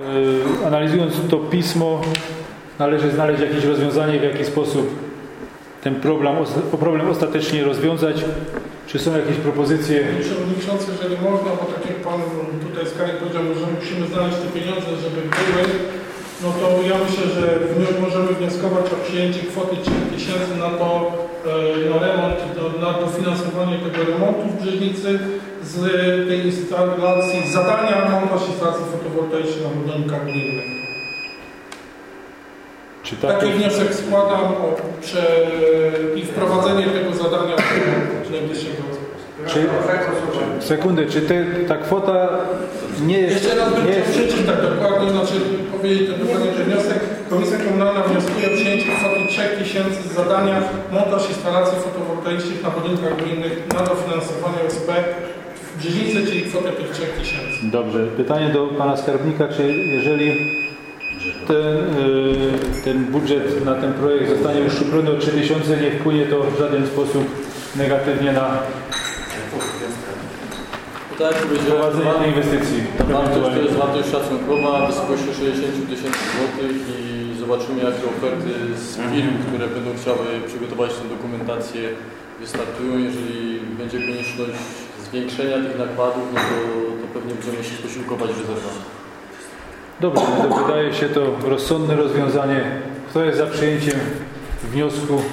Analizując to pismo, należy znaleźć jakieś rozwiązanie, w jaki sposób ten problem ostatecznie rozwiązać. Czy są jakieś propozycje? Panie Przewodniczący, jeżeli można, bo tak jak Pan tutaj Skalik powiedział, że musimy znaleźć te pieniądze, żeby były, no to ja myślę, że możemy wnioskować o przyjęcie kwoty 3000 na to, na remont, na dofinansowanie tego remontu w Brzeźnicy z tej instalacji, zadania montaż instalacji fotowoltaicznej na budynkach gminnych. Taki wniosek składam i wprowadzenie tego zadania w najbliższego roku. Sekundę, czy ta kwota nie jest... Jeszcze raz bym chciał przeczytać tak dokładnie, znaczy powiedzieć dokładnie ten wniosek. Komisja Komunalna wnioskuje o przyjęcie kwoty 3000 z zadania montaż instalacji fotowoltaicznych na budynkach gminnych na dofinansowanie OSP w Brzeźnicy, czyli kwotę tych 3000. Dobrze. Pytanie do Pana Skarbnika, czy jeżeli ten budżet na ten projekt zostanie uszczuplony o 3000, nie wpłynie to w żaden sposób negatywnie na prowadzenie tej inwestycji. To jest wartość szacunkowa w wysokości 60 000 złotych i zobaczymy, jakie oferty z firm, które będą chciały przygotować tę dokumentację, wystartują. Jeżeli będzie konieczność zwiększenia tych nakładów, no to pewnie będziemy się posiłkować rezerwami. Dobrze, to wydaje się to rozsądne rozwiązanie. Kto jest za przyjęciem wniosku?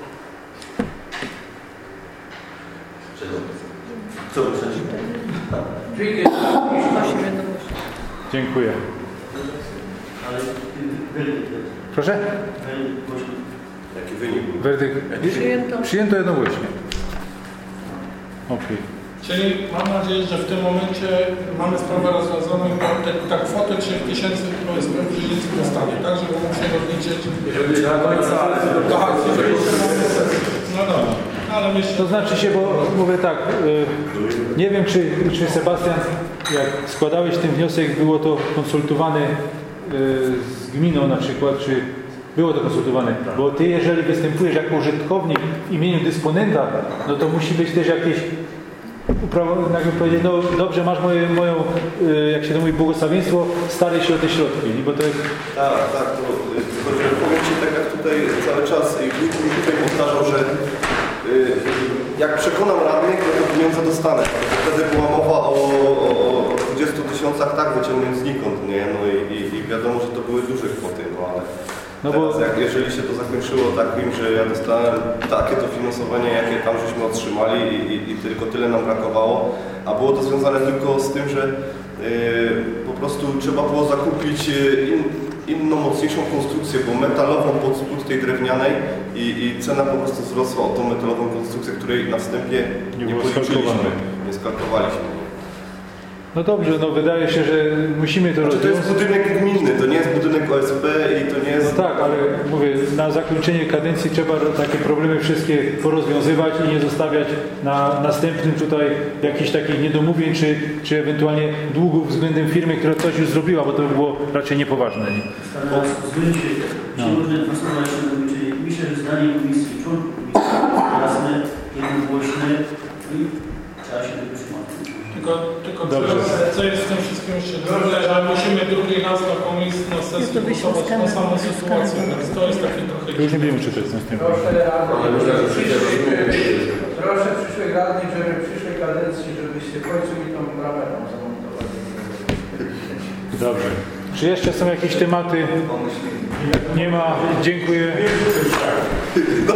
Co przeciw? Dziękuję. Proszę? Jaki wynik? Werdykt przyjęto jednogłośnie. Okay. Czyli mam nadzieję, że w tym momencie mamy sprawę rozwiązaną i ta kwota 3000 OSP w Brzeźnicy dostanie, tak? Żeby mógł się rozliczyć. No dobra. Ale myślę... To znaczy się, bo mówię tak, nie wiem czy Sebastian, jak składałeś ten wniosek, było to konsultowane z gminą na przykład, czy było to konsultowane, bo ty jeżeli występujesz jako użytkownik w imieniu dysponenta, no to musi być też jakieś jakby powiedzieć, no dobrze, masz moją, jak się to mówi, błogosławieństwo, staraj się o te środki, bo to jest... Tak, to powiem Ci tak jak tutaj cały czas i tutaj powtarzał, że jak przekonam radnych, to pieniądze dostanę. Wtedy była mowa o 20 000, tak, wyciągnąć znikąd, nie? No i wiadomo, że to były duże kwoty, no ale no teraz, jeżeli się to zakończyło takim, że ja dostałem takie dofinansowanie, jakie tam żeśmy otrzymali i tylko tyle nam brakowało, a było to związane tylko z tym, że po prostu trzeba było zakupić inną, mocniejszą konstrukcję, bo metalową pod spód tej drewnianej i cena po prostu wzrosła o tą metalową konstrukcję, której na wstępie nie policzyliśmy, nie skalkulowaliśmy. No dobrze, no wydaje się, że musimy to rozwiązać. To jest budynek gminny, to nie jest budynek OSP i to nie jest... No tak, ale mówię, na zakończenie kadencji trzeba takie problemy wszystkie porozwiązywać i nie zostawiać na następnym tutaj jakichś takich niedomówień, czy ewentualnie długów względem firmy, która coś już zrobiła, bo to by było raczej niepoważne. Nie? Można głosować, czyli myślę, że zdanie komisji, członków komisji jasne, jednogłośne i trzeba się tego trzymać. Tylko co jest w tym wszystkim jeszcze dobre, że musimy drugi raz na komisji, na sesji głosować na samą sytuację, więc to jest takie trochę... Już nie będziemy czytać następnego. Proszę przyszłych radnych, żeby w przyszłej kadencji, żebyście w końcu mi tą bramę zamontowali. Dobrze. Czy jeszcze są jakieś tematy? Nie ma. Dziękuję.